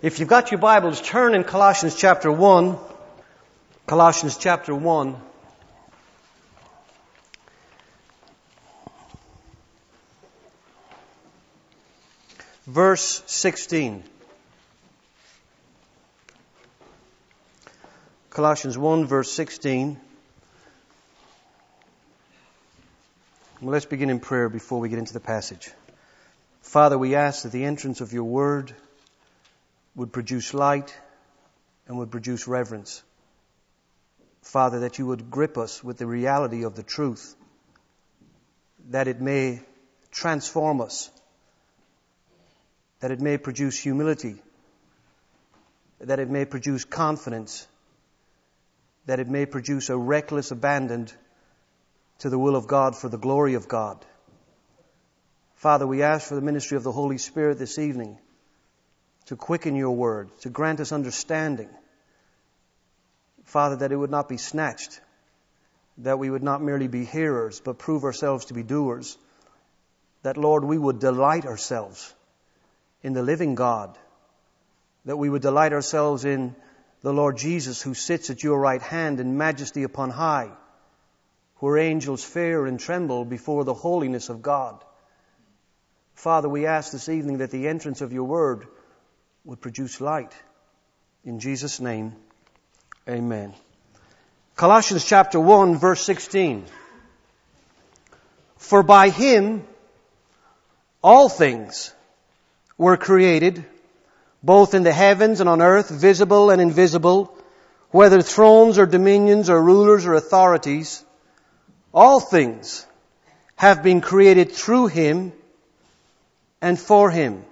If you've got your Bibles, turn in Colossians chapter 1. Colossians chapter 1. Verse 16. Colossians 1 verse 16. Well, let's begin in prayer before we get into the passage. Father, we ask that the entrance of your word would produce light and would produce reverence. Father, that you would grip us with the reality of the truth, that it may transform us, that it may produce humility, that it may produce confidence, that it may produce a reckless abandon to the will of God for the glory of God. Father, we ask for the ministry of the Holy Spirit this evening to quicken your word, to grant us understanding. Father, that it would not be snatched, that we would not merely be hearers, but prove ourselves to be doers. That, Lord, we would delight ourselves in the living God, that we would delight ourselves in the Lord Jesus who sits at your right hand in majesty upon high, where angels fear and tremble before the holiness of God. Father, we ask this evening that the entrance of your word would produce light. In Jesus' name, amen. Colossians chapter 1 verse 16. For by him all things were created, both in the heavens and on earth, visible and invisible, whether thrones or dominions or rulers or authorities. All things have been created through him and for him.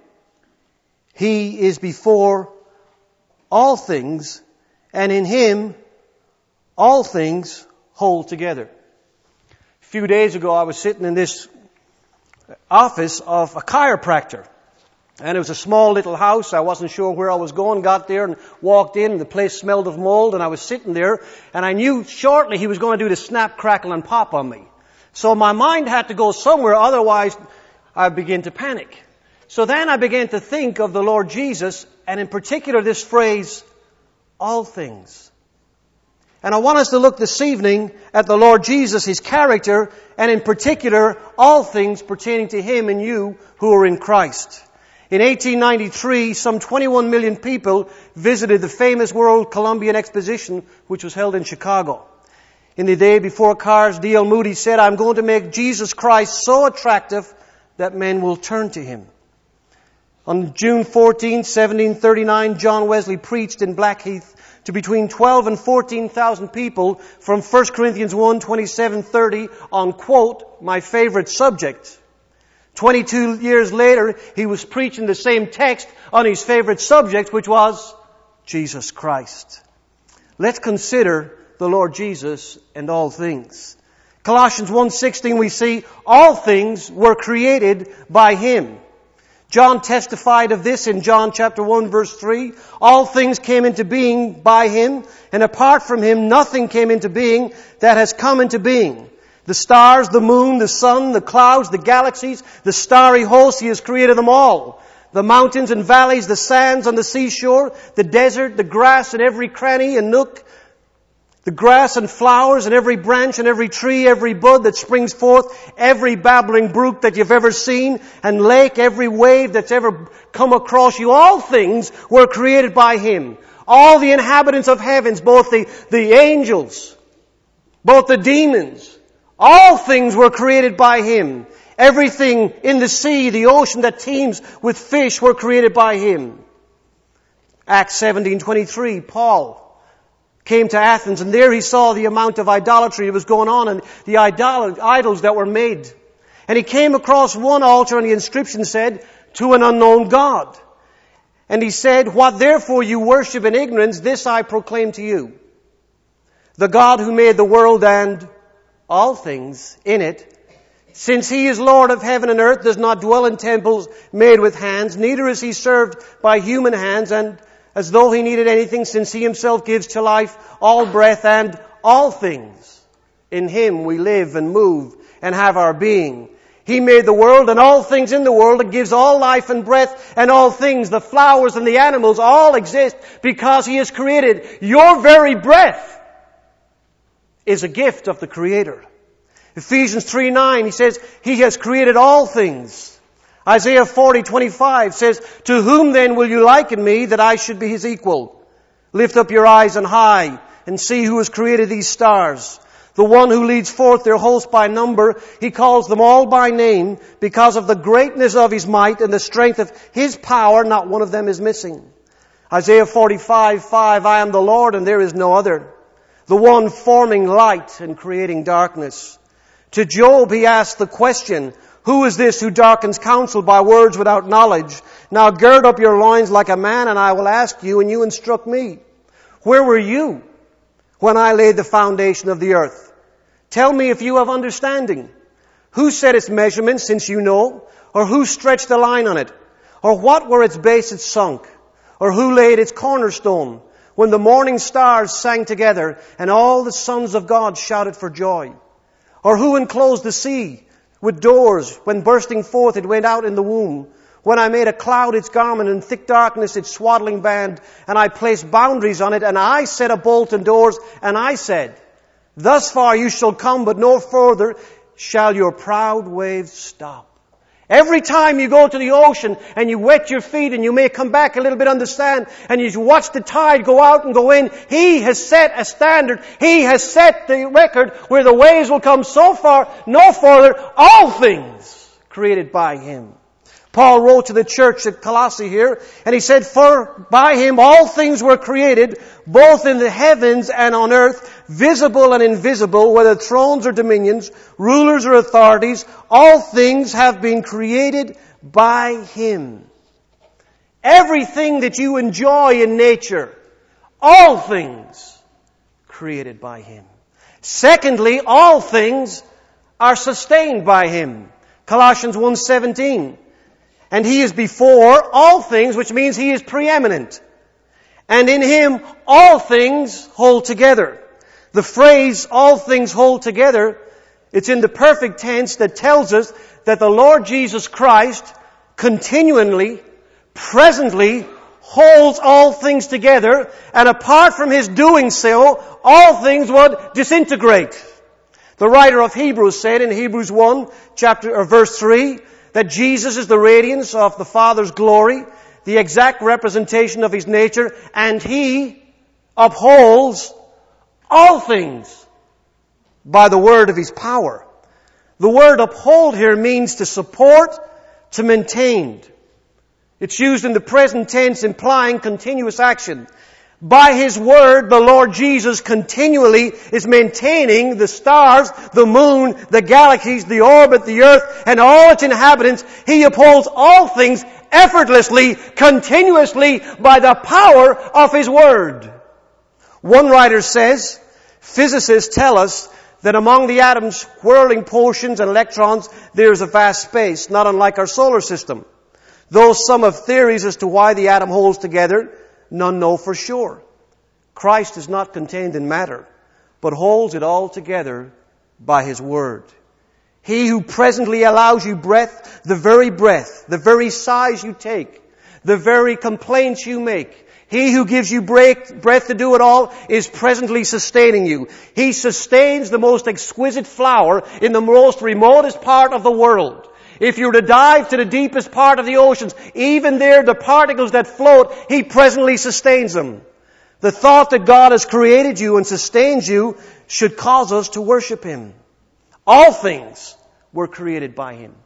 He is before all things, and in him all things hold together. A few days ago I was sitting in this office of a chiropractor. And it was a small little house. I wasn't sure where I was going. Got there and walked in, and the place smelled of mold, and I was sitting there, and I knew shortly he was going to do the snap, crackle, and pop on me. So my mind had to go somewhere, otherwise I'd begin to panic. So then I began to think of the Lord Jesus, and in particular this phrase, all things. And I want us to look this evening at the Lord Jesus, his character, and in particular, all things pertaining to him and you who are in Christ. In 1893, some 21 million people visited the famous World Columbian Exposition, which was held in Chicago. In the day before cars, D.L. Moody said, I'm going to make Jesus Christ so attractive that men will turn to him. On June 14, 1739, John Wesley preached in Blackheath to between 12 and 14,000 people from 1 Corinthians 1, 27-30 on, quote, my favorite subject. 22 years later, he was preaching the same text on his favorite subject, which was Jesus Christ. Let's consider the Lord Jesus and all things. Colossians 1:16 we see all things were created by him. John testified of this in John chapter 1 verse 3. All things came into being by him, and apart from him nothing came into being that has come into being. The stars, the moon, the sun, the clouds, the galaxies, the starry host, he has created them all. The mountains and valleys, the sands on the seashore, the desert, the grass in every cranny and nook, the grass and flowers and every branch and every tree, every bud that springs forth, every babbling brook that you've ever seen, and lake, every wave that's ever come across you. All things were created by him. All the inhabitants of heavens, both the angels, both the demons, all things were created by him. Everything in the sea, the ocean that teems with fish were created by him. Acts 17:23, Paul came to Athens, and there he saw the amount of idolatry that was going on and the idols that were made. And he came across one altar, and the inscription said, to an unknown God. And he said, what therefore you worship in ignorance, this I proclaim to you. The God who made the world and all things in it, since he is Lord of heaven and earth, does not dwell in temples made with hands, neither is he served by human hands, and as though he needed anything, since he himself gives to life all breath and all things. In him we live and move and have our being. He made the world and all things in the world, and gives all life and breath and all things, the flowers and the animals, all exist because He has created. Your very breath is a gift of the Creator. Ephesians 3:9, he says, He has created all things. Isaiah 40:25 says, To whom then will you liken me that I should be His equal? Lift up your eyes on high and see who has created these stars. The one who leads forth their host by number, He calls them all by name. Because of the greatness of His might and the strength of His power, not one of them is missing. Isaiah 45:5, I am the Lord and there is no other. The one forming light and creating darkness. To Job He asked the question, Who is this who darkens counsel by words without knowledge? Now gird up your loins like a man, and I will ask you, and you instruct me. Where were you when I laid the foundation of the earth? Tell me if you have understanding. Who set its measurements, since you know? Or who stretched the line on it? Or what were its bases sunk? Or who laid its cornerstone? When the morning stars sang together, and all the sons of God shouted for joy? Or who enclosed the sea with doors, when bursting forth it went out in the womb? When I made a cloud its garment and thick darkness its swaddling band, and I placed boundaries on it, and I set a bolt and doors, and I said, Thus far you shall come, but no further shall your proud waves stop. Every time you go to the ocean and you wet your feet and you may come back a little bit on the sand and you watch the tide go out and go in, He has set a standard. He has set the record where the waves will come so far, no further, all things created by Him. Paul wrote to the church at Colossae here, and he said, For by Him all things were created, both in the heavens and on earth, visible and invisible, whether thrones or dominions, rulers or authorities, all things have been created by Him. Everything that you enjoy in nature, all things created by Him. Secondly, all things are sustained by Him. Colossians 1:17. And He is before all things, which means He is preeminent. And in Him all things hold together. The phrase, all things hold together, it's in the perfect tense that tells us that the Lord Jesus Christ continually, presently, holds all things together, and apart from His doing so, all things would disintegrate. The writer of Hebrews said in Hebrews 1, verse 3, that Jesus is the radiance of the Father's glory, the exact representation of His nature, and He upholds all things by the word of His power. The word uphold here means to support, to maintain. It's used in the present tense implying continuous action. By His word, the Lord Jesus continually is maintaining the stars, the moon, the galaxies, the orbit, the earth, and all its inhabitants. He upholds all things effortlessly, continuously, by the power of His word. One writer says, physicists tell us that among the atoms, whirling portions and electrons, there is a vast space, not unlike our solar system. Though some have theories as to why the atom holds together, none know for sure. Christ is not contained in matter, but holds it all together by His word. He who presently allows you breath, the very sighs you take, the very complaints you make, He who gives you breath to do it all is presently sustaining you. He sustains the most exquisite flower in the most remotest part of the world. If you were to dive to the deepest part of the oceans, even there, the particles that float, He presently sustains them. The thought that God has created you and sustains you should cause us to worship Him. All things were created by Him.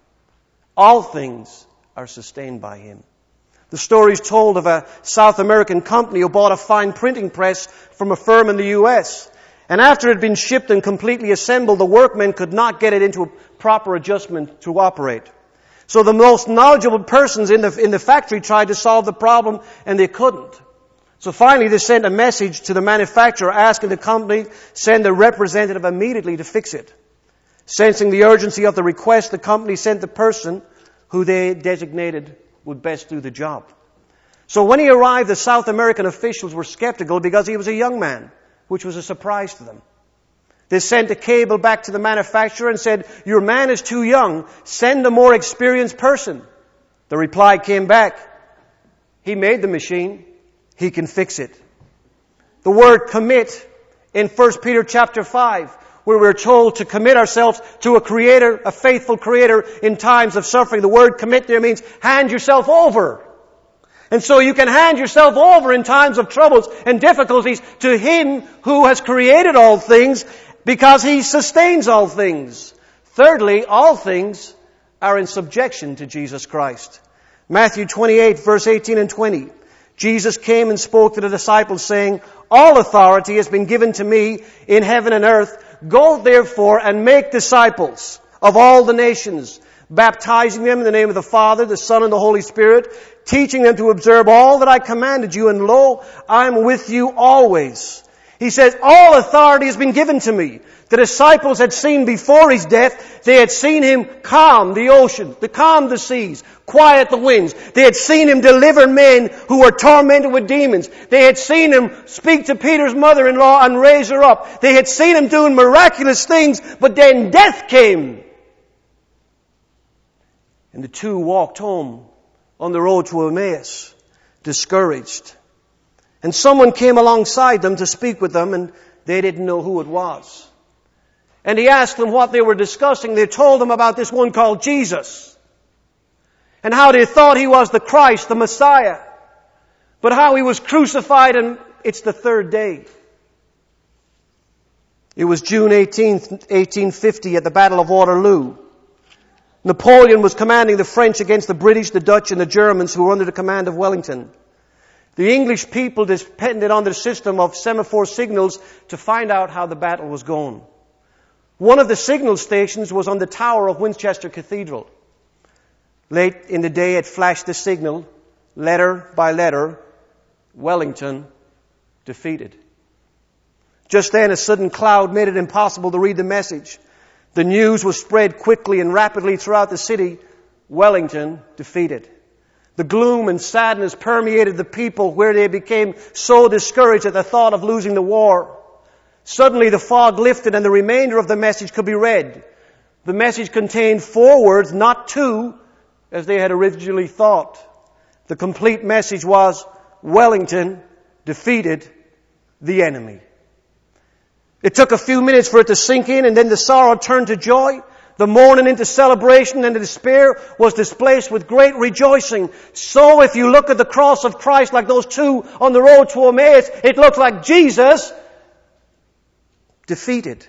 All things are sustained by Him. The story is told of a South American company who bought a fine printing press from a firm in the U.S. And after it had been shipped and completely assembled, the workmen could not get it into a proper adjustment to operate. So the most knowledgeable persons in the factory tried to solve the problem, and they couldn't. So finally they sent a message to the manufacturer asking the company send a representative immediately to fix it. Sensing the urgency of the request, the company sent the person who they designated would best do the job. So when he arrived, the South American officials were skeptical because he was a young man, which was a surprise to them. They sent a cable back to the manufacturer and said, "Your man is too young. Send a more experienced person." The reply came back, "He made the machine. He can fix it." The word commit in 1 Peter chapter 5, where we're told to commit ourselves to a Creator, a faithful Creator in times of suffering. The word commit there means hand yourself over. And so you can hand yourself over in times of troubles and difficulties to Him who has created all things, because He sustains all things. Thirdly, all things are in subjection to Jesus Christ. Matthew 28, verse 18 and 20. Jesus came and spoke to the disciples, saying, "All authority has been given to me in heaven and earth. Go therefore and make disciples of all the nations, baptizing them in the name of the Father, the Son, and the Holy Spirit, teaching them to observe all that I commanded you, and lo, I am with you always." He says, all authority has been given to me. The disciples had seen before His death, they had seen Him calm the ocean, calm the seas, quiet the winds. They had seen Him deliver men who were tormented with demons. They had seen Him speak to Peter's mother-in-law and raise her up. They had seen Him doing miraculous things, but then death came. And the two walked home on the road to Emmaus, discouraged. And someone came alongside them to speak with them, and they didn't know who it was. And He asked them what they were discussing. They told Him about this one called Jesus, and how they thought He was the Christ, the Messiah, but how He was crucified, and it's the third day. It was June 18th, 1850, at the Battle of Waterloo. Napoleon was commanding the French against the British, the Dutch, and the Germans, who were under the command of Wellington. The English people depended on their system of semaphore signals to find out how the battle was going. One of the signal stations was on the tower of Winchester Cathedral. Late in the day, it flashed the signal, letter by letter, Wellington defeated. Just then, a sudden cloud made it impossible to read the message. The news was spread quickly and rapidly throughout the city, Wellington defeated. The gloom and sadness permeated the people, where they became so discouraged at the thought of losing the war. Suddenly the fog lifted and the remainder of the message could be read. The message contained 4 words, not 2, as they had originally thought. The complete message was, Wellington defeated the enemy. It took a few minutes for it to sink in, and then the sorrow turned to joy. The mourning into celebration, and the despair was displaced with great rejoicing. So if you look at the cross of Christ like those two on the road to Emmaus, it looks like Jesus defeated.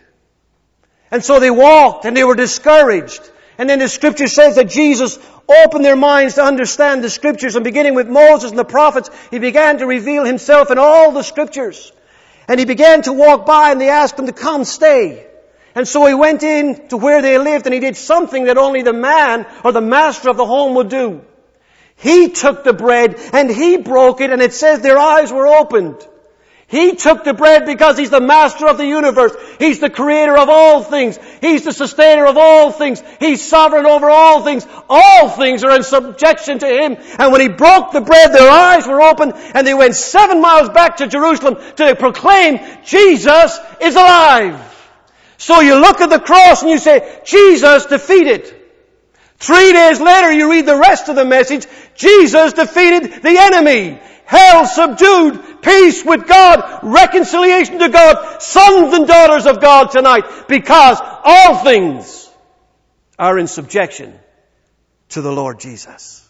And so they walked and they were discouraged. And then the Scripture says that Jesus opened their minds to understand the Scriptures. And beginning with Moses and the prophets, He began to reveal Himself in all the Scriptures. And He began to walk by, and they asked Him to come stay. And so He went in to where they lived, and He did something that only the man or the master of the home would do. He took the bread and He broke it, and it says their eyes were opened. He took the bread because He's the master of the universe. He's the creator of all things. He's the sustainer of all things. He's sovereign over all things. All things are in subjection to Him. And when He broke the bread, their eyes were opened, and they went 7 miles back to Jerusalem to proclaim Jesus is alive. So you look at the cross and you say, Jesus defeated. 3 days later, you read the rest of the message. Jesus defeated the enemy. Hell subdued. Peace with God. Reconciliation to God. Sons and daughters of God tonight. Because all things are in subjection to the Lord Jesus.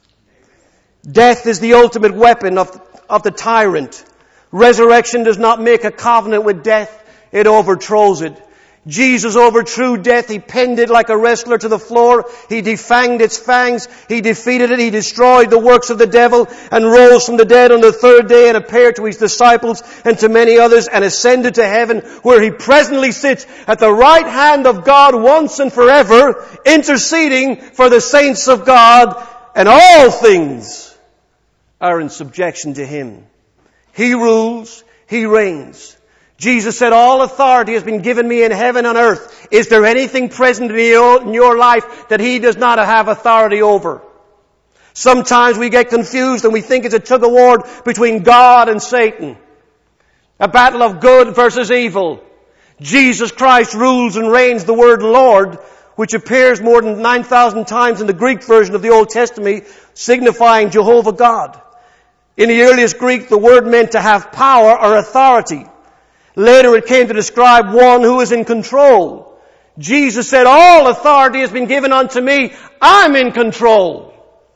Death is the ultimate weapon of the tyrant. Resurrection does not make a covenant with death. It overthrows it. Jesus overthrew death. He pinned it like a wrestler to the floor. He defanged its fangs. He defeated it. He destroyed the works of the devil and rose from the dead on the third day and appeared to His disciples and to many others and ascended to heaven, where He presently sits at the right hand of God once and forever, interceding for the saints of God, and all things are in subjection to Him. He rules. He reigns. Jesus said, all authority has been given me in heaven and earth. Is there anything present in your life that He does not have authority over? Sometimes we get confused and we think it's a tug-of-war between God and Satan. A battle of good versus evil. Jesus Christ rules and reigns. The word Lord, which appears more than 9,000 times in the Greek version of the Old Testament, signifying Jehovah God. In the earliest Greek, the word meant to have power or authority. Later it came to describe one who is in control. Jesus said, all authority has been given unto me. I'm in control.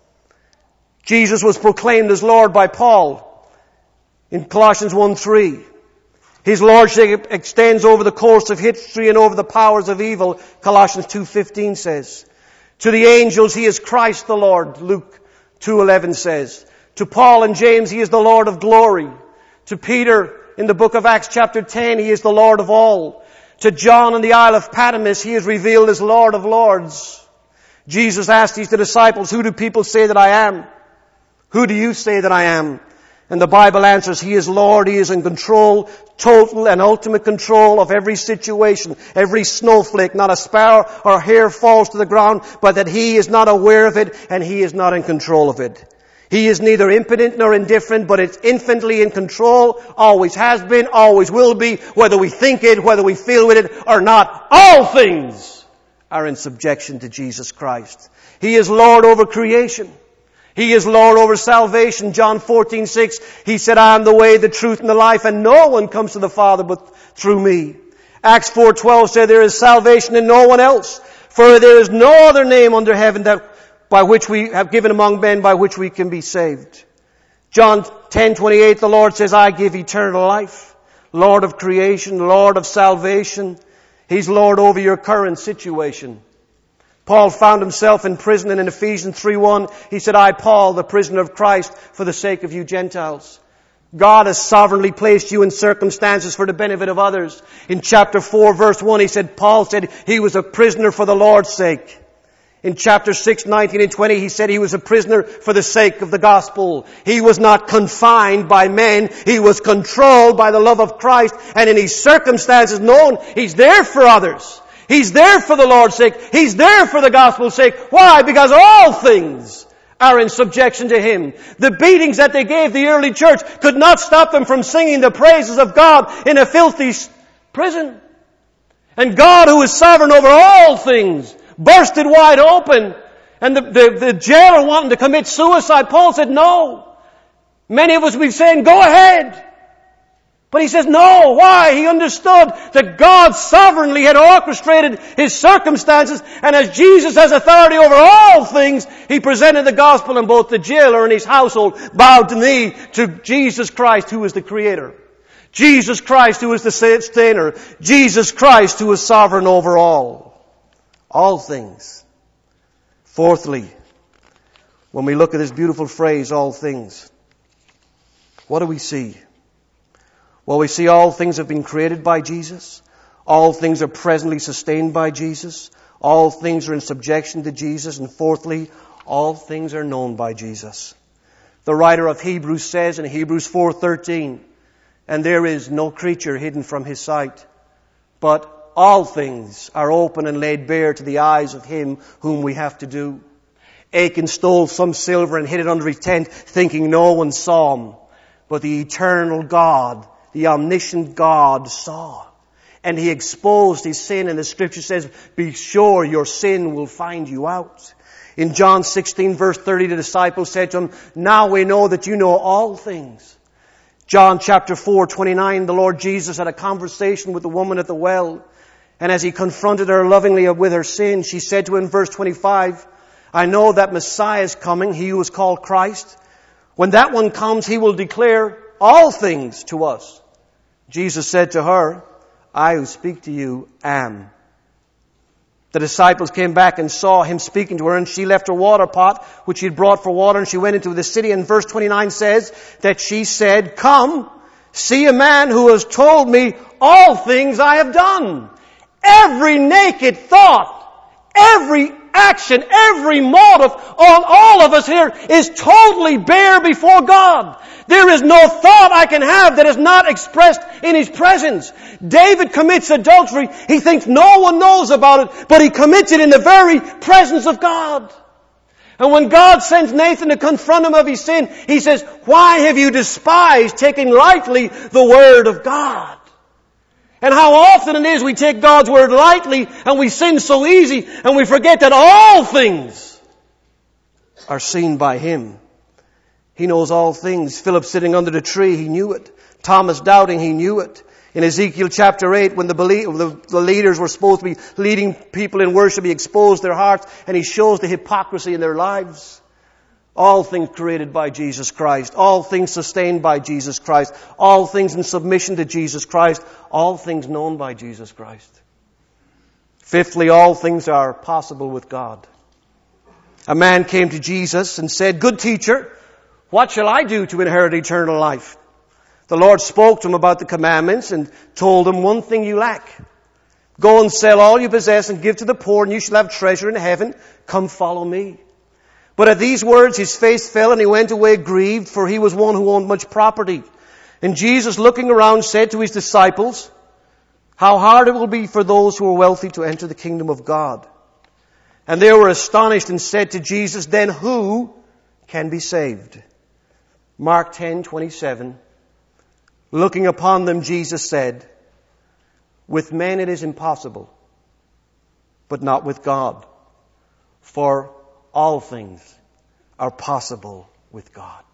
Jesus was proclaimed as Lord by Paul in Colossians 1:3. His lordship extends over the course of history and over the powers of evil, Colossians 2:15 says. To the angels, he is Christ the Lord, Luke 2:11 says. To Paul and James, he is the Lord of glory. To Peter, in the book of Acts chapter 10, he is the Lord of all. To John on the Isle of Patmos, he is revealed as Lord of lords. Jesus asked these disciples, who do people say that I am? Who do you say that I am? And the Bible answers, he is Lord, he is in control, total and ultimate control of every situation, every snowflake, not a sparrow or hair falls to the ground, but that he is not aware of it and he is not in control of it. He is neither impotent nor indifferent, but it's infinitely in control, always has been, always will be, whether we think it, whether we feel with it or not. All things are in subjection to Jesus Christ. He is Lord over creation. He is Lord over salvation. John 14:6, he said, I am the way, the truth, and the life, and no one comes to the Father but through me. Acts 4:12 said, there is salvation in no one else, for there is no other name under heaven that by which we have given among men by which we can be saved. John 10:28, the Lord says, I give eternal life. Lord of creation, Lord of salvation. He's Lord over your current situation. Paul found himself in prison, and in Ephesians 3:1, he said, I, Paul, the prisoner of Christ, for the sake of you Gentiles. God has sovereignly placed you in circumstances for the benefit of others. In chapter 4, verse 1, he said, Paul said he was a prisoner for the Lord's sake. In chapter 6, 19 and 20, he said he was a prisoner for the sake of the gospel. He was not confined by men. He was controlled by the love of Christ. And in his circumstances known, he's there for others. He's there for the Lord's sake. He's there for the gospel's sake. Why? Because all things are in subjection to him. The beatings that they gave the early church could not stop them from singing the praises of God in a filthy prison. And God, who is sovereign over all things, burst it wide open. And the jailer wanting to commit suicide, Paul said, no. Many of us we've saying, go ahead. But he says, no. Why? He understood that God sovereignly had orchestrated his circumstances, and as Jesus has authority over all things, he presented the gospel, and both the jailer and his household bowed the knee to Jesus Christ, who is the Creator. Jesus Christ, who is the sustainer. Jesus Christ, who is sovereign over all. All things. Fourthly, when we look at this beautiful phrase, all things, what do we see? Well, we see all things have been created by Jesus. All things are presently sustained by Jesus. All things are in subjection to Jesus. And fourthly, all things are known by Jesus. The writer of Hebrews says in Hebrews 4:13, and there is no creature hidden from his sight, but all things are open and laid bare to the eyes of him whom we have to do. Achan stole some silver and hid it under his tent, thinking no one saw him. But the eternal God, the omniscient God, saw. And he exposed his sin, and the scripture says, be sure your sin will find you out. In John 16 verse 30, the disciples said to him, now we know that you know all things. John chapter 4:29, the Lord Jesus had a conversation with the woman at the well. And as he confronted her lovingly with her sin, she said to him in verse 25, I know that Messiah is coming, he who is called Christ. When that one comes, he will declare all things to us. Jesus said to her, I who speak to you am. The disciples came back and saw him speaking to her, and she left her water pot, which she had brought for water, and she went into the city. And verse 29 says that she said, come, see a man who has told me all things I have done. Every naked thought, every action, every motive on all of us here is totally bare before God. There is no thought I can have that is not expressed in his presence. David commits adultery. He thinks no one knows about it, but he commits it in the very presence of God. And when God sends Nathan to confront him of his sin, he says, why have you despised taking lightly the word of God? And how often it is we take God's Word lightly and we sin so easy and we forget that all things are seen by Him. He knows all things. Philip sitting under the tree, he knew it. Thomas doubting, he knew it. In Ezekiel chapter 8, when the leaders were supposed to be leading people in worship, He exposed their hearts and He shows the hypocrisy in their lives. All things created by Jesus Christ. All things sustained by Jesus Christ. All things in submission to Jesus Christ. All things known by Jesus Christ. Fifthly, all things are possible with God. A man came to Jesus and said, "Good teacher, what shall I do to inherit eternal life?" The Lord spoke to him about the commandments and told him, "One thing you lack. Go and sell all you possess and give to the poor, and you shall have treasure in heaven. Come follow me." But at these words his face fell and he went away grieved, for he was one who owned much property. And Jesus, looking around, said to His disciples, "How hard it will be for those who are wealthy to enter the kingdom of God." And they were astonished and said to Jesus, "Then who can be saved?" Mark 10:27. Looking upon them, Jesus said, "With men it is impossible, but not with God. For all things are possible with God."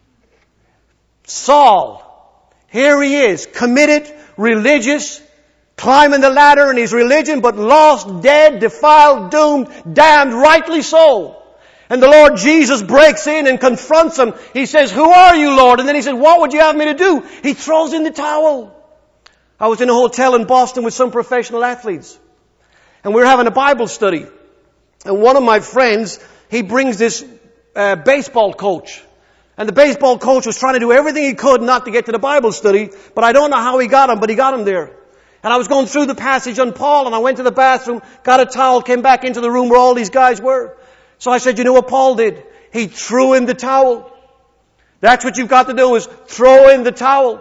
Saul, here he is, committed, religious, climbing the ladder in his religion, but lost, dead, defiled, doomed, damned, rightly so. And the Lord Jesus breaks in and confronts him. He says, "Who are you, Lord?" And then he says, "What would you have me to do?" He throws in the towel. I was in a hotel in Boston with some professional athletes. And we were having a Bible study. And one of my friends, he brings this baseball coach. And the baseball coach was trying to do everything he could not to get to the Bible study. But I don't know how he got him, but he got him there. And I was going through the passage on Paul, and I went to the bathroom, got a towel, came back into the room where all these guys were. So I said, "You know what Paul did? He threw in the towel." That's what you've got to do, is throw in the towel.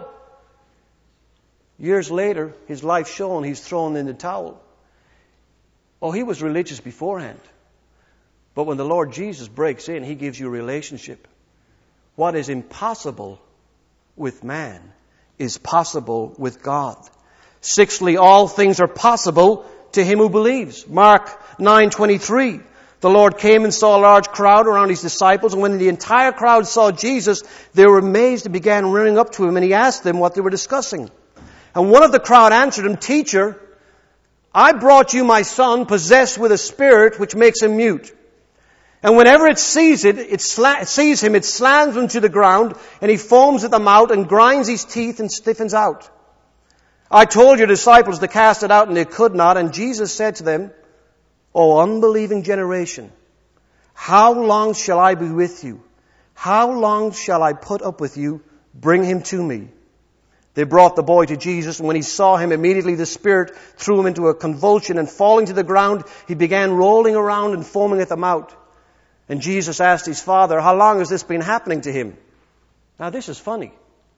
Years later, his life shown, he's thrown in the towel. Oh, he was religious beforehand. But when the Lord Jesus breaks in, He gives you a relationship. What is impossible with man is possible with God. Sixthly, all things are possible to him who believes. Mark 9:23. The Lord came and saw a large crowd around His disciples, and when the entire crowd saw Jesus, they were amazed and began running up to Him, and He asked them what they were discussing. And one of the crowd answered Him, "Teacher, I brought you my son possessed with a spirit which makes him mute. And whenever it sees him, it slams him to the ground, and he foams at the mouth and grinds his teeth and stiffens out. I told your disciples to cast it out, and they could not." And Jesus said to them, "O unbelieving generation, how long shall I be with you? How long shall I put up with you? Bring him to me." They brought the boy to Jesus, and when he saw him, immediately the spirit threw him into a convulsion, and falling to the ground, he began rolling around and foaming at the mouth. And Jesus asked his father, "How long has this been happening to him?" Now this is funny.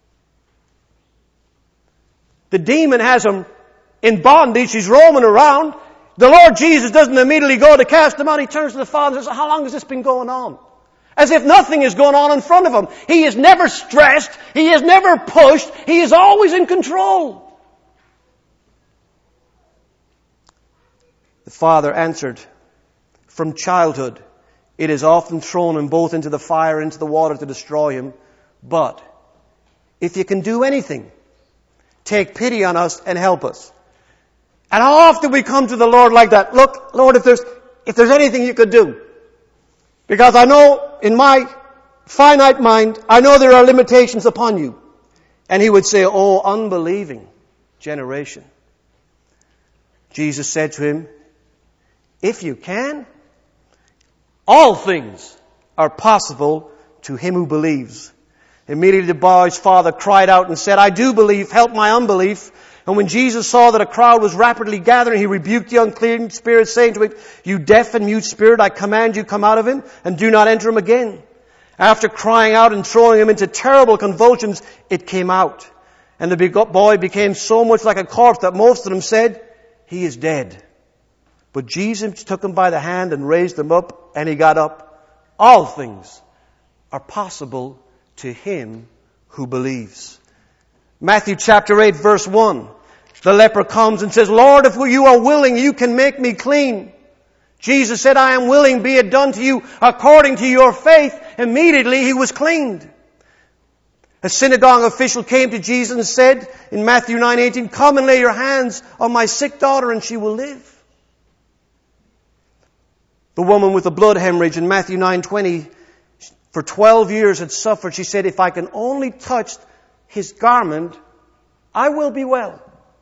The demon has him in bondage. He's roaming around. The Lord Jesus doesn't immediately go to cast him out. He turns to the Father and says, "How long has this been going on?" As if nothing is going on in front of him. He is never stressed. He is never pushed. He is always in control. The Father answered, "From childhood it is often thrown him both into the fire and into the water to destroy him. But if you can do anything, take pity on us and help us." And how often we come to the Lord like that. "Look, Lord, if there's anything you could do. Because I know in my finite mind, I know there are limitations upon you." And He would say, "Oh, unbelieving generation." Jesus said to him, "If you can, all things are possible to him who believes." Immediately the boy's father cried out and said, "I do believe, help my unbelief." And when Jesus saw that a crowd was rapidly gathering, He rebuked the unclean spirit, saying to it, "You deaf and mute spirit, I command you, come out of him, and do not enter him again." After crying out and throwing him into terrible convulsions, it came out. And the boy became so much like a corpse that most of them said, "He is dead." But Jesus took him by the hand and raised him up, and he got up. All things are possible to him who believes. Matthew chapter 8, verse 1. The leper comes and says, Lord, if you are willing, you can make me clean. Jesus said, I am willing, be it done to you according to your faith. Immediately he was cleaned. A synagogue official came to Jesus and said in Matthew 9:18, come and lay your hands on my sick daughter and she will live. The woman with the blood hemorrhage in Matthew 9:20, for 12 years had suffered. She said, if I can only touch his garment, I will be well.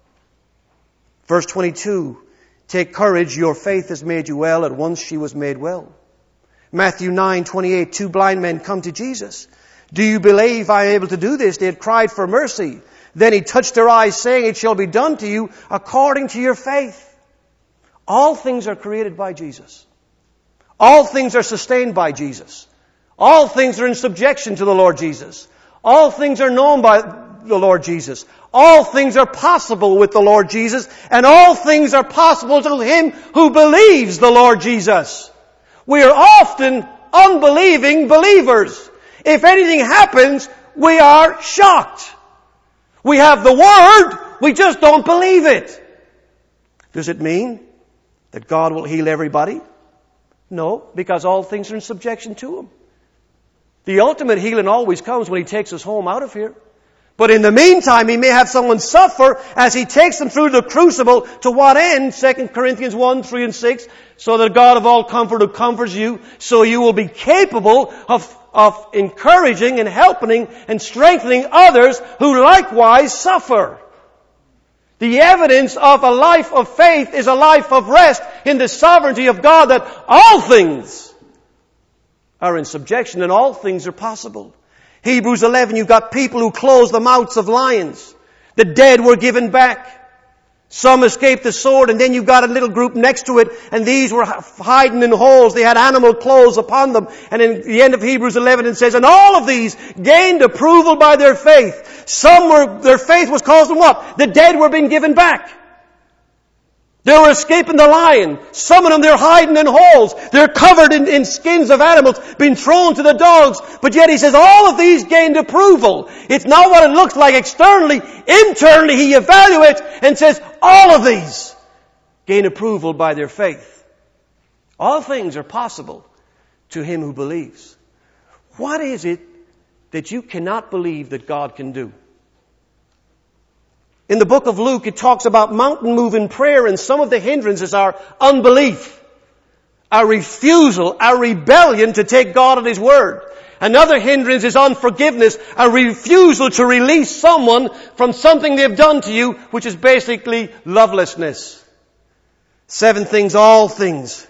Verse 22, take courage, your faith has made you well. At once she was made well. Matthew 9:28, two blind men come to Jesus. Do you believe I am able to do this? They had cried for mercy. Then he touched their eyes, saying, it shall be done to you according to your faith. All things are created by Jesus. All things are sustained by Jesus. All things are in subjection to the Lord Jesus. All things are known by the Lord Jesus. All things are possible with the Lord Jesus. And all things are possible to him who believes the Lord Jesus. We are often unbelieving believers. If anything happens, we are shocked. We have the Word, we just don't believe it. Does it mean that God will heal everybody? No, because all things are in subjection to Him. The ultimate healing always comes when He takes us home out of here. But in the meantime, He may have someone suffer as He takes them through the crucible. To what end? 2 Corinthians 1, 3 and 6. So that God of all comfort who comforts you, so you will be capable of encouraging and helping and strengthening others who likewise suffer. The evidence of a life of faith is a life of rest in the sovereignty of God, that all things are in subjection and all things are possible. Hebrews 11, you've got people who closed the mouths of lions. The dead were given back. Some escaped the sword, and then you've got a little group next to it, and these were hiding in holes. They had animal clothes upon them. And in the end of Hebrews 11 it says, and all of these gained approval by their faith. Their faith was causing what? The dead were being given back. They were escaping the lion. Some of them, they're hiding in holes. They're covered in skins of animals, being thrown to the dogs. But yet he says all of these gained approval. It's not what it looks like externally. Internally he evaluates and says all of these gain approval by their faith. All things are possible to him who believes. What is it that you cannot believe that God can do? In the book of Luke, it talks about mountain moving prayer, and some of the hindrances are unbelief, a refusal, a rebellion to take God at His word. Another hindrance is unforgiveness, a refusal to release someone from something they've done to you, which is basically lovelessness. 7 things, all things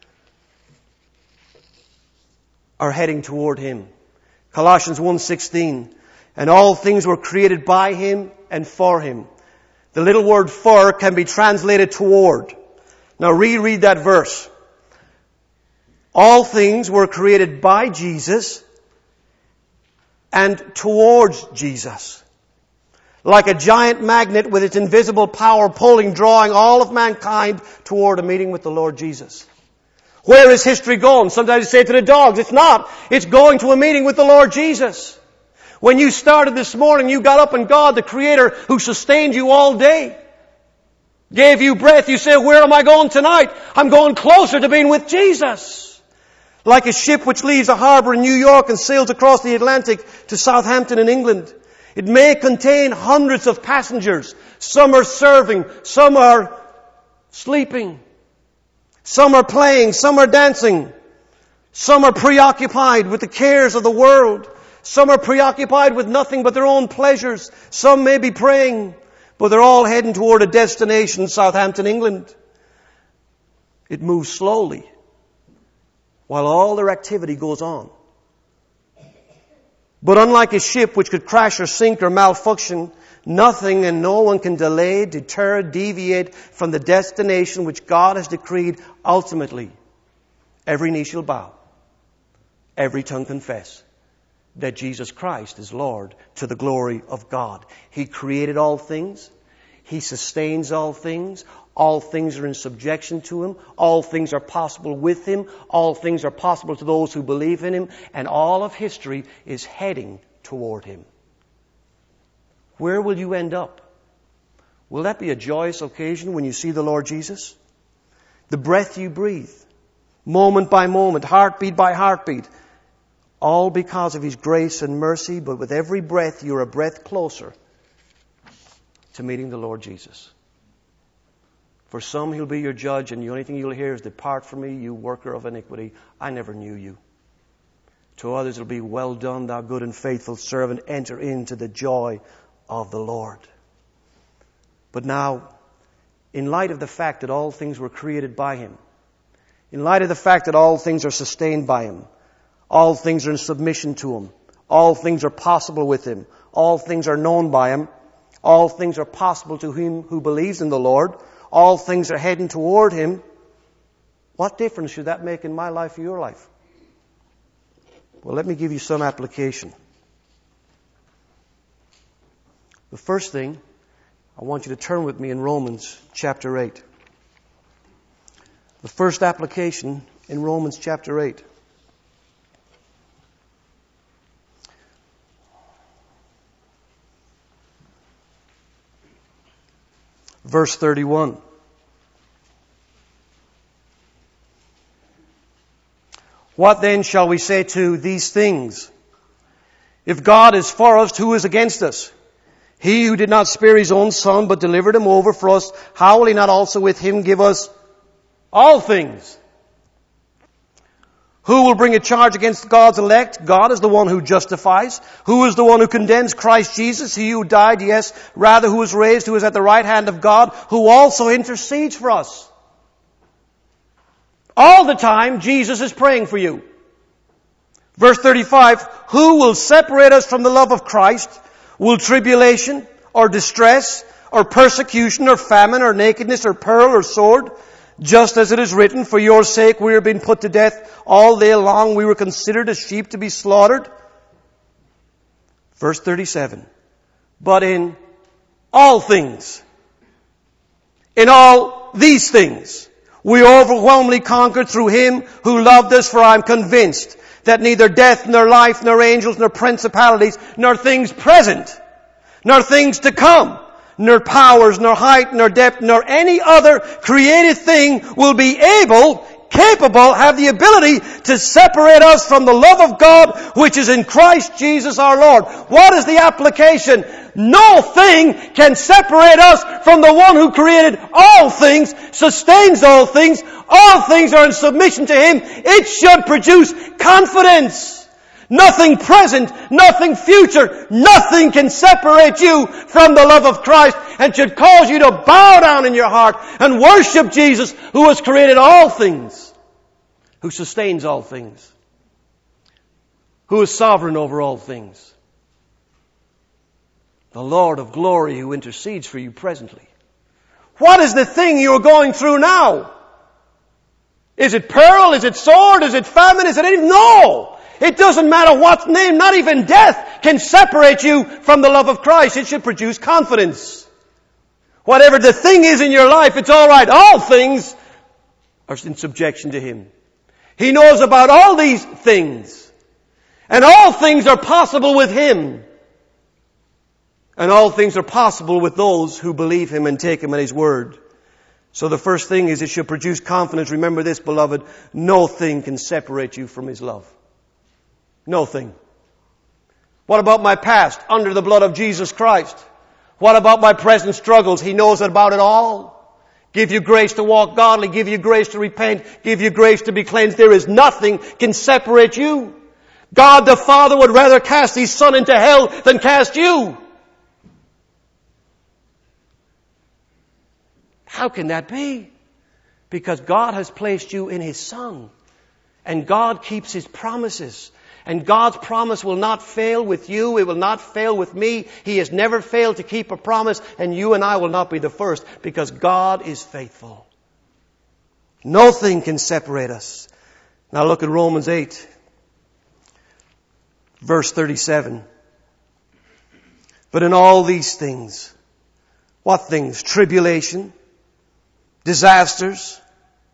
are heading toward Him. Colossians 1:16, and all things were created by Him and for Him. The little word for can be translated toward. Now reread that verse. All things were created by Jesus and towards Jesus. Like a giant magnet with its invisible power pulling, drawing all of mankind toward a meeting with the Lord Jesus. Where is history going? Sometimes you say to the dogs, it's not. It's going to a meeting with the Lord Jesus. When you started this morning, you got up and God, the Creator who sustained you all day, gave you breath. You said, where am I going tonight? I'm going closer to being with Jesus. Like a ship which leaves a harbor in New York and sails across the Atlantic to Southampton in England. It may contain hundreds of passengers. Some are serving, some are sleeping, some are playing, some are dancing, some are preoccupied with the cares of the world. Some are preoccupied with nothing but their own pleasures. Some may be praying, but they're all heading toward a destination, Southampton, England. It moves slowly while all their activity goes on. But unlike a ship which could crash or sink or malfunction, nothing and no one can delay, deter, deviate from the destination which God has decreed ultimately. Every knee shall bow. Every tongue confess that Jesus Christ is Lord, to the glory of God. He created all things. He sustains all things. All things are in subjection to Him. All things are possible with Him. All things are possible to those who believe in Him. And all of history is heading toward Him. Where will you end up Will that be a joyous occasion when you see the Lord Jesus? The breath you breathe, moment by moment, heartbeat by heartbeat, all because of His grace and mercy, but with every breath you're a breath closer to meeting the Lord Jesus. For some He'll be your judge, and the only thing you'll hear is, "Depart from me, you worker of iniquity. I never knew you." To others it'll be, "Well done, thou good and faithful servant. Enter into the joy of the Lord." But now, in light of the fact that all things were created by Him, in light of the fact that all things are sustained by Him, all things are in submission to Him, all things are possible with Him, all things are known by Him, all things are possible to him who believes in the Lord, all things are heading toward Him, what difference should that make in my life or your life? Well, let me give you some application. The first thing, I want you to turn with me in Romans chapter 8. The first application in Romans chapter 8. Verse 31. What then shall we say to these things? If God is for us, who is against us? He who did not spare His own Son, but delivered Him over for us, how will He not also with Him give us all things? Who will bring a charge against God's elect? God is the one who justifies. Who is the one who condemns? Christ Jesus, He who died, yes, rather who was raised, who is at the right hand of God, who also intercedes for us. All the time, Jesus is praying for you. Verse 35, who will separate us from the love of Christ? Will tribulation, or distress, or persecution, or famine, or nakedness, or peril, or sword? Just as it is written, for your sake we are being put to death. All day long we were considered as sheep to be slaughtered. Verse 37, but in all things, in all these things, we overwhelmingly conquered through Him who loved us, for I am convinced that neither death, nor life, nor angels, nor principalities, nor things present, nor things to come, nor powers, nor height, nor depth, nor any other created thing will be capable, have the ability to separate us from the love of God which is in Christ Jesus our Lord. What is the application? No thing can separate us from the one who created all things, sustains all things are in submission to Him. It should produce confidence. Nothing present, nothing future, nothing can separate you from the love of Christ and should cause you to bow down in your heart and worship Jesus who has created all things, who sustains all things, who is sovereign over all things. The Lord of glory who intercedes for you presently. What is the thing you're going through now? Is it peril? Is it sword? Is it famine? Is it anything? No! It doesn't matter what name, not even death can separate you from the love of Christ. It should produce confidence. Whatever the thing is in your life, it's all right. All things are in subjection to Him. He knows about all these things. And all things are possible with Him. And all things are possible with those who believe Him and take Him at His word. So the first thing is it should produce confidence. Remember this, beloved, no thing can separate you from His love. No thing. What about my past? Under the blood of Jesus Christ. What about my present struggles? He knows about it all. Give you grace to walk godly. Give you grace to repent. Give you grace to be cleansed. There is nothing can separate you. God the Father would rather cast His Son into hell than cast you. How can that be? Because God has placed you in His Son. And God keeps His promises. And God's promise will not fail with you. It will not fail with me. He has never failed to keep a promise. And you and I will not be the first. Because God is faithful. Nothing can separate us. Now look at Romans 8. Verse 37. But in all these things. What things? Tribulation. Disasters.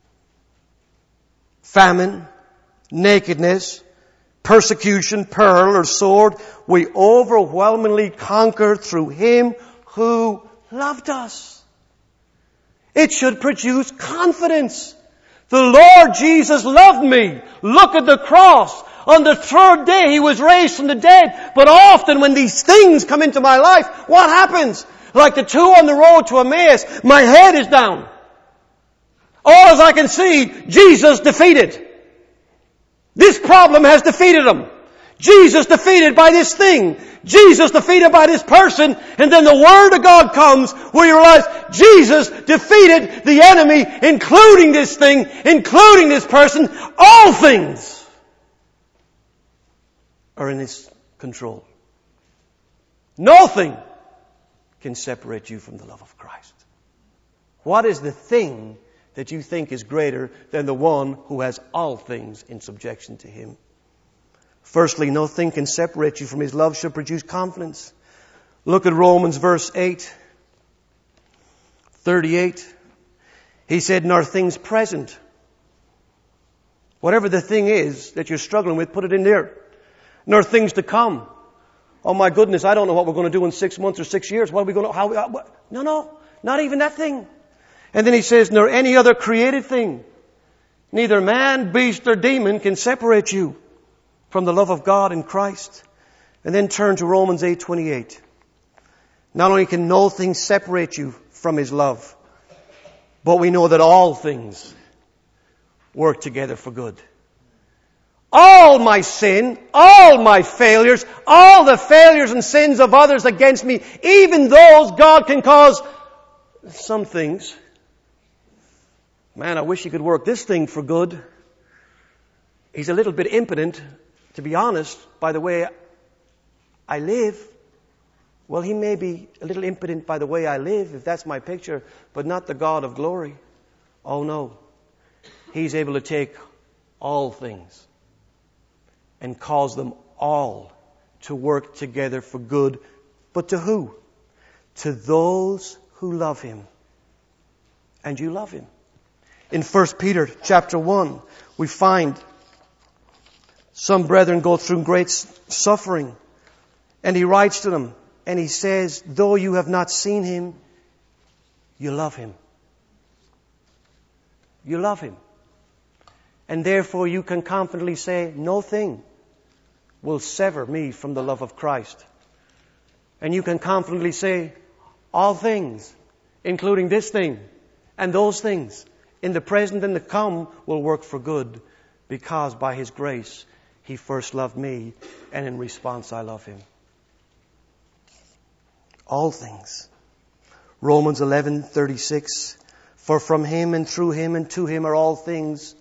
Famine. Nakedness. Persecution, peril, or sword, we overwhelmingly conquer through Him who loved us. It should produce confidence. The Lord Jesus loved me. Look at the cross. On the third day He was raised from the dead. But often when these things come into my life, what happens? Like the two on the road to Emmaus, my head is down. All as I can see, Jesus defeated. This problem has defeated Him. Jesus defeated by this thing. Jesus defeated by this person. And then the Word of God comes where you realize Jesus defeated the enemy, including this thing, including this person. All things are in His control. Nothing can separate you from the love of Christ. What is the thing that you think is greater than the one who has all things in subjection to Him? Firstly, nothing can separate you from His love shall produce confidence. Look at Romans verse 38. He said, nor things present. Whatever the thing is that you're struggling with, put it in there. Nor things to come. Oh my goodness, I don't know what we're going to do in 6 months or 6 years. What are we going to, No, not even that thing. And then he says, nor any other created thing. Neither man, beast, or demon can separate you from the love of God in Christ. And then turn to Romans 8:28. Not only can no thing separate you from His love, but we know that all things work together for good. All my sin, all my failures, all the failures and sins of others against me, even those God can cause some things. Man, I wish He could work this thing for good. He's a little bit impotent, to be honest, by the way I live. Well, He may be a little impotent by the way I live, if that's my picture, but not the God of glory. Oh no. He's able to take all things and cause them all to work together for good. But to who? To those who love Him. And you love Him. In 1 Peter chapter 1, we find some brethren go through great suffering. And he writes to them, and he says, though you have not seen Him, you love Him. You love Him. And therefore you can confidently say, no thing will sever me from the love of Christ. And you can confidently say, all things, including this thing and those things, in the present and the come, will work for good, because by His grace He first loved me, and in response I love Him. All things. Romans 11:36. For from Him and through Him and to Him are all things.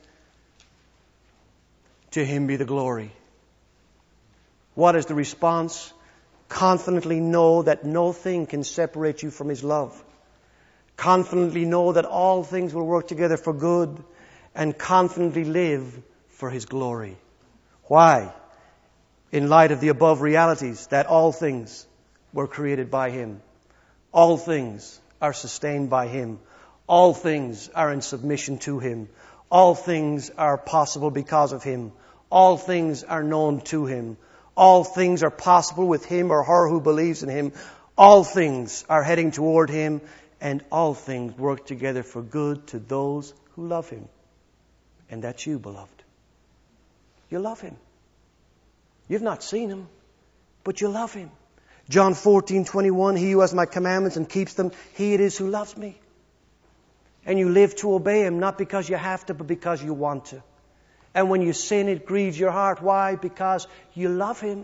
To Him be the glory. What is the response? Confidently know that no thing can separate you from His love. Confidently know that all things will work together for good, and confidently live for His glory. Why? In light of the above realities, that all things were created by Him. All things are sustained by Him. All things are in submission to Him. All things are possible because of Him. All things are known to Him. All things are possible with him or her who believes in Him. All things are heading toward Him, and all things work together for good to those who love Him. And that's you, beloved. You love Him. You've not seen Him, but you love Him. John 14:21, he who has my commandments and keeps them, he it is who loves me. And you live to obey Him, not because you have to, but because you want to. And when you sin, it grieves your heart. Why? Because you love Him.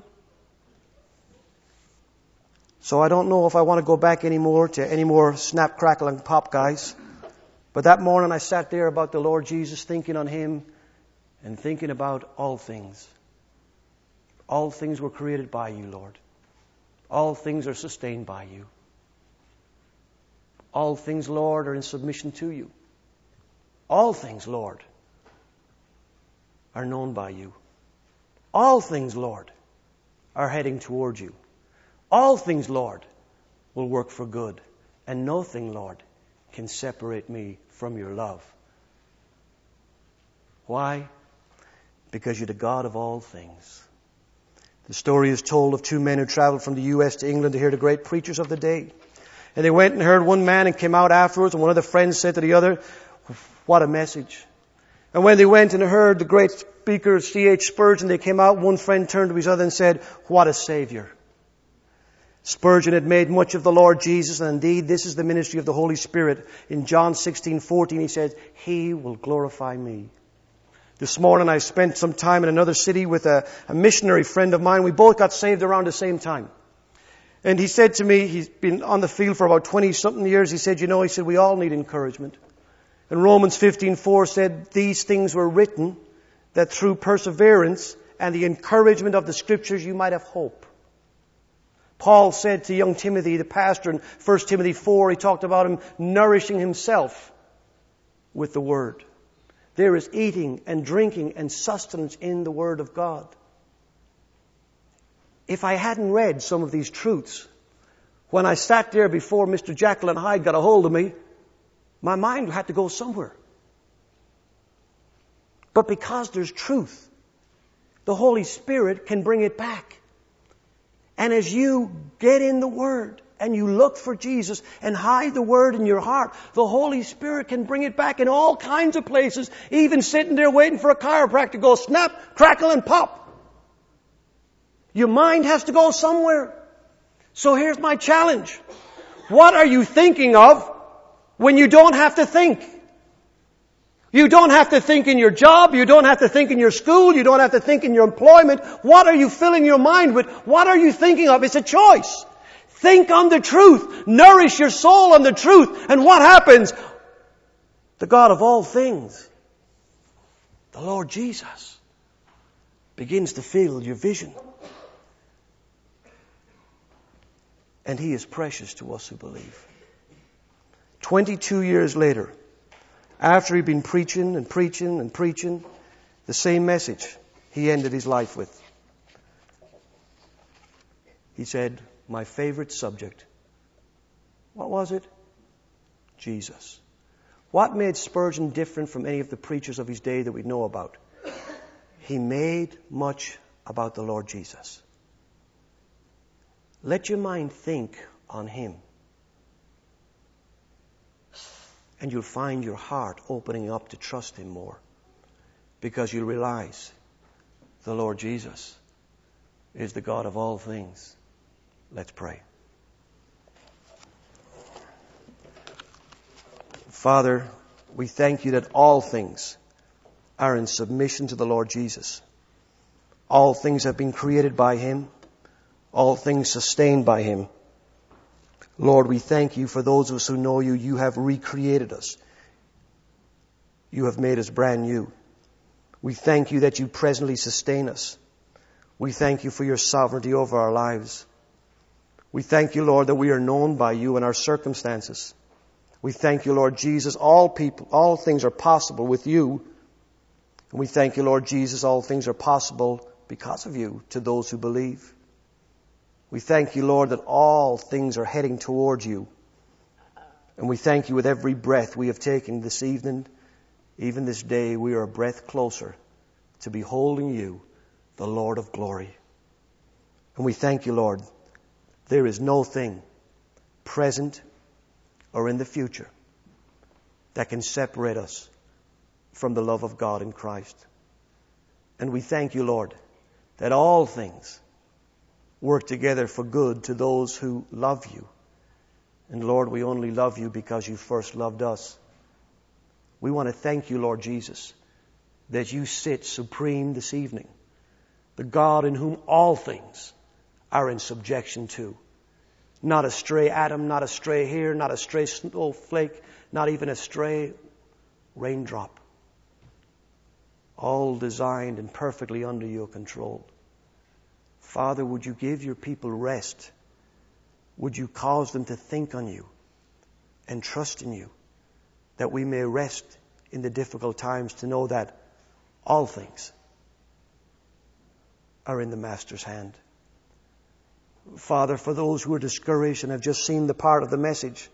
So I don't know if I want to go back anymore to any more snap, crackle, and pop guys. But that morning I sat there about the Lord Jesus, thinking on Him and thinking about all things. All things were created by You, Lord. All things are sustained by You. All things, Lord, are in submission to You. All things, Lord, are known by You. All things, Lord, are heading toward You. All things, Lord, will work for good. And nothing, Lord, can separate me from Your love. Why? Because You're the God of all things. The story is told of two men who traveled from the U.S. to England to hear the great preachers of the day. And they went and heard one man and came out afterwards, and one of the friends said to the other, what a message. And when they went and heard the great speaker, C.H. Spurgeon, they came out, one friend turned to his other and said, what a Savior. Spurgeon had made much of the Lord Jesus, and indeed this is the ministry of the Holy Spirit. In John 16:14 he says, He will glorify me. This morning I spent some time in another city with a missionary friend of mine. We both got saved around the same time. And he said to me, he's been on the field for about 20-something years, he said, we all need encouragement. And Romans 15:4 said, these things were written that through perseverance and the encouragement of the Scriptures you might have hope. Paul said to young Timothy, the pastor, in 1 Timothy 4, he talked about him nourishing himself with the Word. There is eating and drinking and sustenance in the Word of God. If I hadn't read some of these truths, when I sat there before Mr. Jekyll and Hyde got a hold of me, my mind had to go somewhere. But because there's truth, the Holy Spirit can bring it back. And as you get in the Word and you look for Jesus and hide the Word in your heart, the Holy Spirit can bring it back in all kinds of places, even sitting there waiting for a chiropractor to go snap, crackle, and pop. Your mind has to go somewhere. So here's my challenge. What are you thinking of when you don't have to think? You don't have to think in your job. You don't have to think in your school. You don't have to think in your employment. What are you filling your mind with? What are you thinking of? It's a choice. Think on the truth. Nourish your soul on the truth. And what happens? The God of all things, the Lord Jesus, begins to fill your vision. And He is precious to us who believe. 22 years later, after he'd been preaching and preaching and preaching the same message, he ended his life with. He said, my favorite subject. What was it? Jesus. What made Spurgeon different from any of the preachers of his day that we know about? He made much about the Lord Jesus. Let your mind think on Him. And you'll find your heart opening up to trust Him more. Because you'll realize the Lord Jesus is the God of all things. Let's pray. Father, we thank You that all things are in submission to the Lord Jesus. All things have been created by Him. All things sustained by Him. Lord, we thank You for those of us who know You. You have recreated us. You have made us brand new. We thank You that You presently sustain us. We thank You for Your sovereignty over our lives. We thank You, Lord, that we are known by You in our circumstances. We thank You, Lord Jesus, all things are possible with You. And we thank You, Lord Jesus, all things are possible because of You to those who believe. We thank You, Lord, that all things are heading towards You. And we thank You with every breath we have taken this evening, even this day, we are a breath closer to beholding You, the Lord of glory. And we thank You, Lord, there is no thing, present or in the future, that can separate us from the love of God in Christ. And we thank You, Lord, that all things work together for good to those who love You. And Lord, we only love You because You first loved us. We want to thank You, Lord Jesus, that You sit supreme this evening, the God in whom all things are in subjection to. Not a stray atom, not a stray hair, not a stray snowflake, not even a stray raindrop. All designed and perfectly under Your control. Father, would You give Your people rest? Would You cause them to think on You and trust in You, that we may rest in the difficult times to know that all things are in the Master's hand. Father, for those who are discouraged and have just seen the part of the message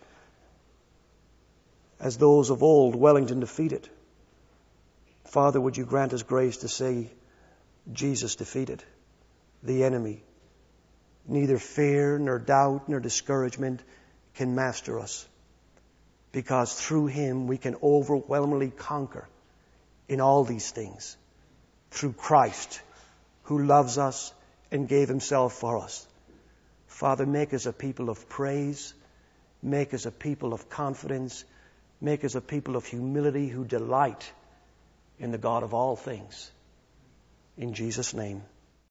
as those of old, Wellington defeated, Father, would You grant us grace to say, Jesus defeated the enemy. Neither fear, nor doubt, nor discouragement can master us. Because through Him we can overwhelmingly conquer in all these things. Through Christ, who loves us and gave Himself for us. Father, make us a people of praise. Make us a people of confidence. Make us a people of humility who delight in the God of all things. In Jesus' name.